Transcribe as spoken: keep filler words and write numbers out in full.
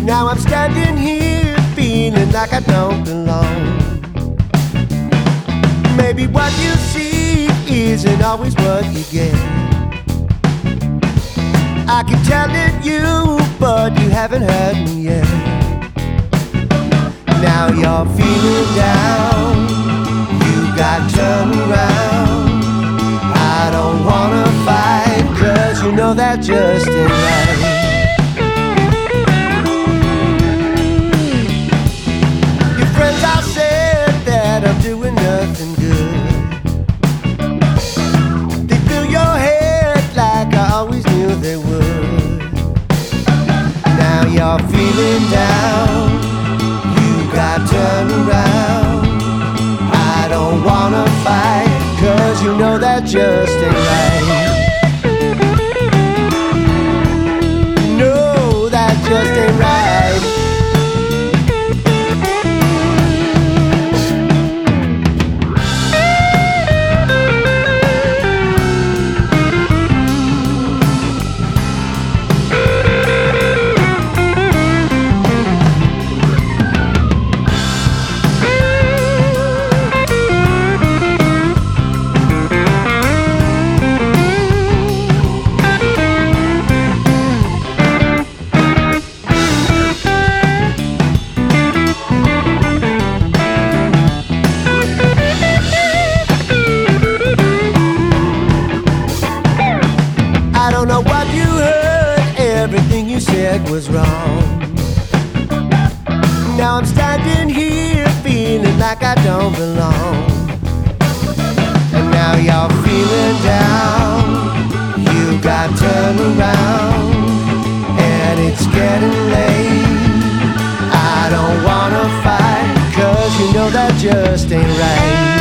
Now I'm standing here feeling like I don't belong. Maybe what you see isn't always what you get. I can tell it you, but you haven't heard me yet. Now you're feeling down, you got turned around. I don't wanna fight, cause you know that just ain't right. Your friends all said that I'm doing nothing good. They fill your head like I always knew they would. Now you're feeling down, you got turned around. I don't wanna fight, cause you know that just ain't right. No, that just ain't right. I don't know what you heard, everything you said was wrong. Now I'm standing here feeling like I don't belong. And now you're feeling down, you got turned around. And it's getting late, I don't wanna fight, cause you know that just ain't right.